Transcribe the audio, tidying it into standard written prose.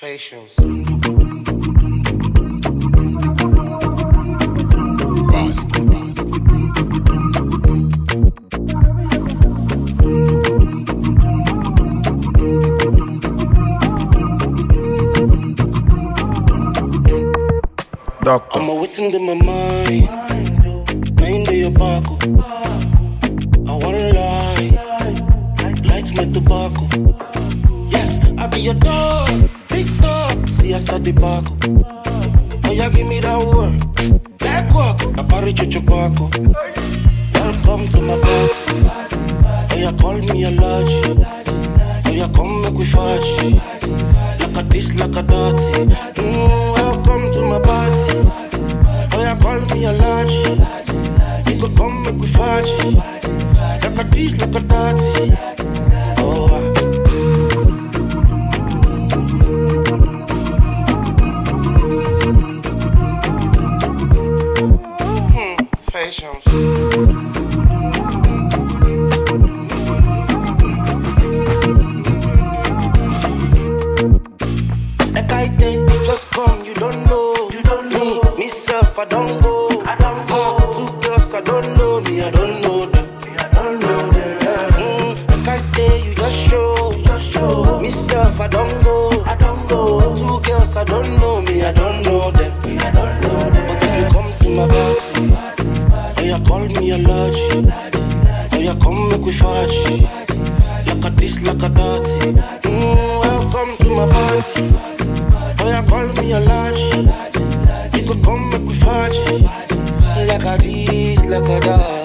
facials. Doctor. I'm waiting in my mind. Mind your baco. I wanna lie. Light my tobacco. Yes, I be your dog. Big dog. See us at the baco. Oh, yeah, give me that work. Back walk. I parry chuchupaco. Welcome to my party. Oh, yeah, call me a large. Oh, yeah, come make we faji. Like a this, like a that. Welcome to my party. Oh, yeah, call me a large. You could come make we faji. Like a this, like a that. Oh, patience. Just come, you don't know. Me, myself, I don't go. Two girls, I don't know me, I don't know them. I can't tell you, just show. Myself, I don't go. Two girls, I don't know me, I don't know them. But if you come to my party, oh, you call me a large. Oh, you come make we faji. Like a this, like a that. Welcome to my party. Oh, you call me a large. You could come make we faji. Like a this, like a that.